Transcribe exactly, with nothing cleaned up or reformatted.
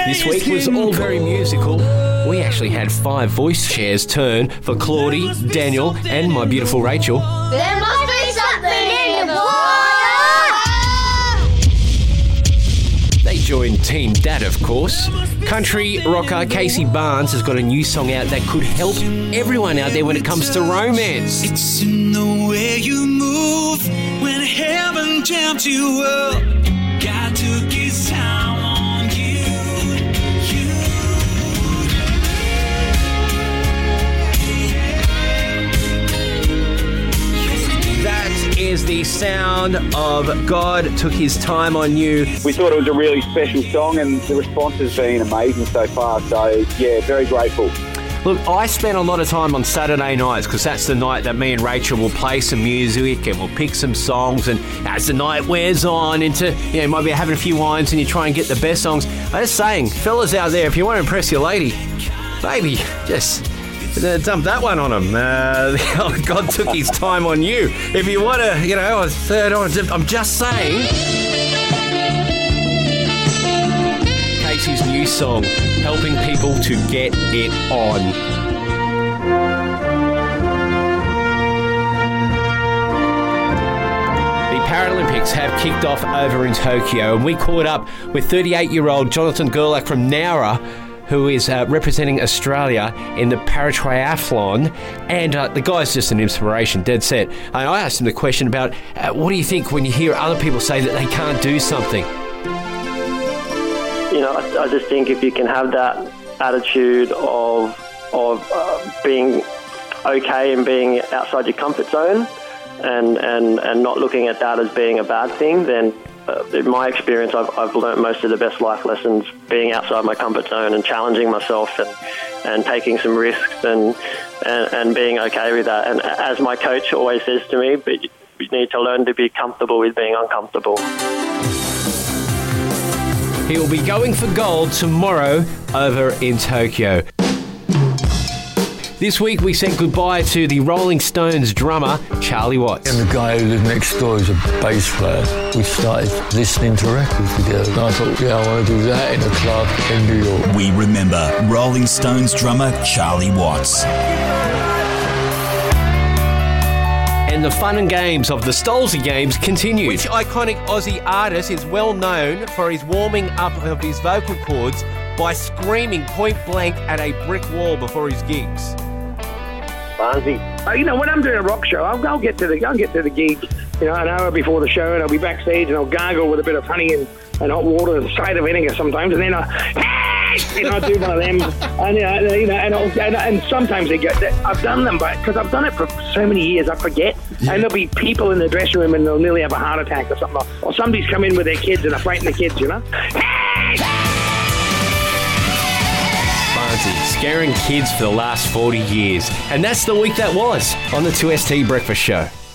This week was all very musical. We actually had five voice chairs turn for Claudie, Daniel, and my beautiful Rachel. There must be something in the water! They joined Team Dad, of course. Country rocker Casey Barnes has got a new song out that could help everyone out there when it comes to romance. It's in the way you move when heaven jumped you up. God took his time on you. you. That is the sound of God Took His Time on You. We thought it was a really special song and the response has been amazing so far. So, yeah, very grateful. Look, I spent a lot of time on Saturday nights because that's the night that me and Rachel will play some music and we'll pick some songs, and as the night wears on into, you know, you might be having a few wines and you try and get the best songs. I'm just saying, fellas out there, if you want to impress your lady, maybe just uh, dump that one on him. Uh, God Took His Time on You. If you want to, you know, a third on, I'm just saying. Casey's new song, helping people to get it on. The Paralympics have kicked off over in Tokyo, and we caught up with thirty-eight-year-old Jonathan Gerlach from Nowra, who is uh, representing Australia in the paratriathlon, and uh, the guy's just an inspiration, dead set. And I asked him the question about, uh, what do you think when you hear other people say that they can't do something? You know, I, I just think if you can have that attitude of of uh, being okay and being outside your comfort zone, and, and, and not looking at that as being a bad thing, then uh, in my experience, I've, I've learned most of the best life lessons being outside my comfort zone and challenging myself and, and taking some risks and, and and being okay with that. And as my coach always says to me, but you need to learn to be comfortable with being uncomfortable. He will be going for gold tomorrow over in Tokyo. This week we said goodbye to the Rolling Stones drummer, Charlie Watts. And the guy who lived next door is a bass player. We started listening to records together. And I thought, yeah, I want to do that in a club in New York. We remember Rolling Stones drummer Charlie Watts. And the fun and games of the Stolzy Games continue. Which iconic Aussie artist is well known for his warming up of his vocal cords by screaming point blank at a brick wall before his gigs? Barnsey. Uh, you know, when I'm doing a rock show, I'll, I'll get to the I'll get to the gig, you know, an hour before the show, and I'll be backstage and I'll gargle with a bit of honey and, and hot water and cider vinegar sometimes, and then I, you know, I do one of them, and uh, you know, and, I'll, and, and sometimes they get. I've done them, but because I've done it for so many years, I forget. Yeah. And there'll be people in the dressing room, and they'll nearly have a heart attack or something, or somebody's come in with their kids and are fighting the kids, you know. Scaring kids for the last forty years. And that's the week that was on the two S T Breakfast Show.